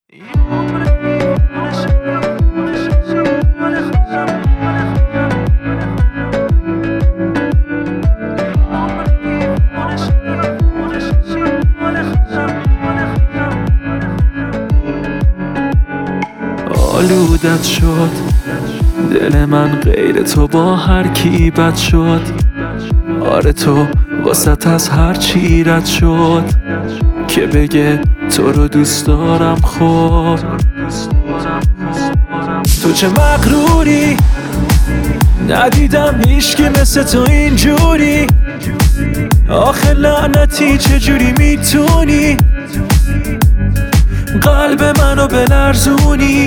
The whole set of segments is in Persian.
آلودت شد دل من، غیر تو با هر کی بد شد. آره تو واسط از هر چی رد شد که بگه تو رو دوست دارم. خود تو چه مغروری، ندیدم هیچکی مثل تو اینجوری. آخه لعنتی چجوری میتونی قلب منو بلرزونی؟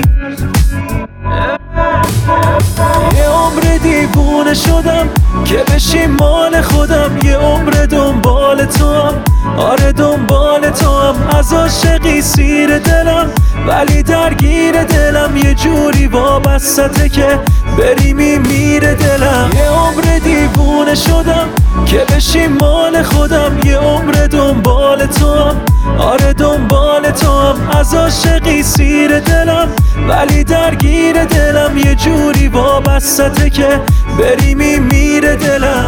یه عمر دیوونه شدم که بشی مال خودم، یه عمر دنبال تو هم. آره دنبال تو هم، از عاشقی سیر دلم ولی درگیر دلم. یه جوری وابستته که بری میمیره دلم. یه عمر دیوونه شدم که بشی مال خودم، یه عمر دنبال تو هم. آره دنبال تو هم، از عاشقی سیر دلم ولی درگیر دلم. یه جوری وابستته که بری میمیره دلم.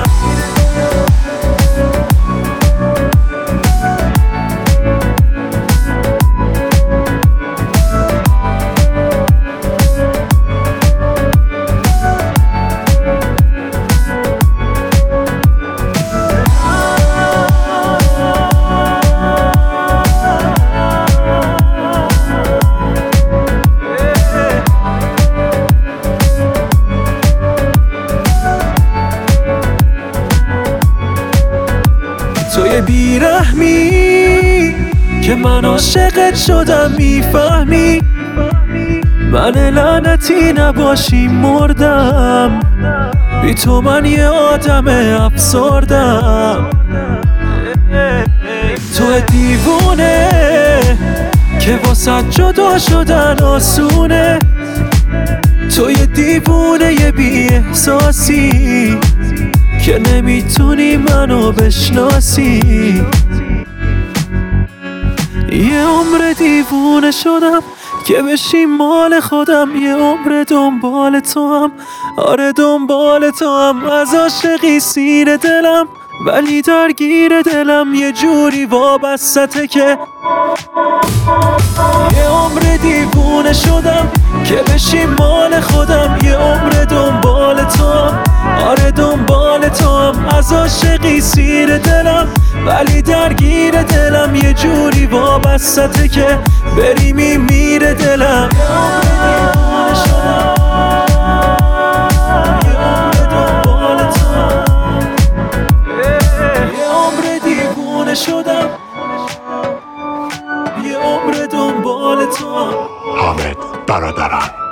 توی بیرحمی که من عاشقت شدم، میفهمی من لعنتی نباشی مردم. بی تو من یه آدم افسردم. تو دیوونه که واسه جدا شدن آسونه. تو یه دیوونه یه بی احساسی که نمیتونی منو بشناسی. یه عمر دیوونه شدم که بشی مال خودم، یه عمر دنبال تو هم. آره دنبال تو هم، از عاشقی سیر دلم ولی درگیر دلم. یه جوری وابستته که یه عمر دیوونه شدم که بشی مال خودم، یه عمر دنبال تو هم. آره دنبال تو هم، از عاشقی سیر دلم ولی درگیر دلم. یه جوری وابستته که بری میمیره دلم. یه عمر دنبال تو هم، یه عمر دیوونه شدم، یه عمر دنبال تو هم. حامد برادران.